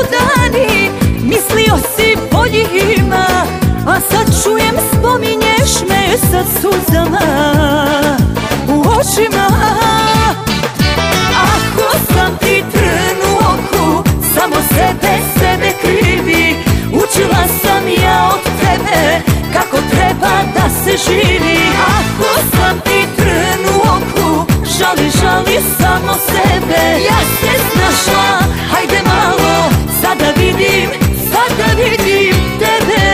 idu dani, mislio si bolji ima, a sad čujem spominješ me sa suzama u očima. Ako sam ti trn u oku, samo sebe krivi. Učila sam ja od tebe kako treba da se živi. Ako sam ti trn u oku, žali samo sebe. Ja se snašla, hajde malo, sada vidim tebe.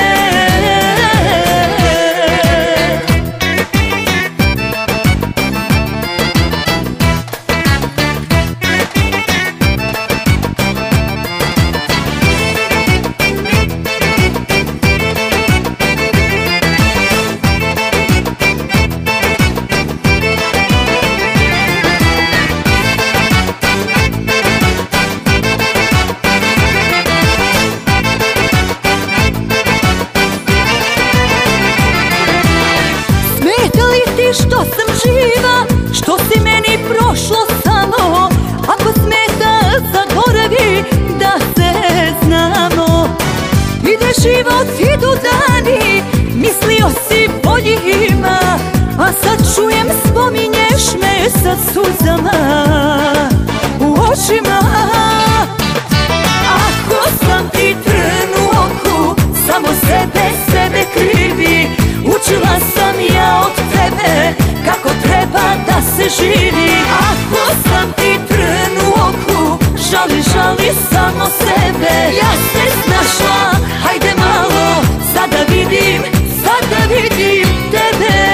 Što sam živa, što si meni prošlo samo. Ako smeta, zaboravi da se znamo. Ide život, idu dani, mislio si bolji ima, a sad čujem spominješ me sa suzama u očima. Ako sam ti trn u oku, samo sebe krivi. Učila sam ja od tebe kako treba da se živi. Ako sam ti trn u oku, žali samo sebe. Ja se snašla, hajde malo, sada vidim tebe.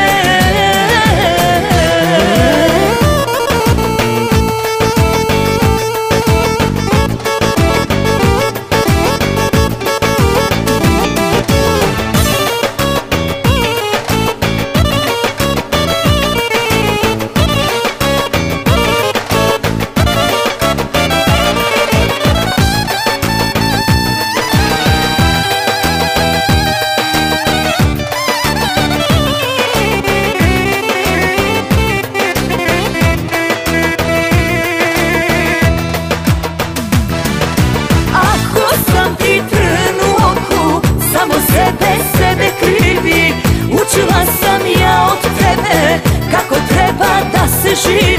Sebe krivi. Učila sam ja od tebe kako treba da se živi.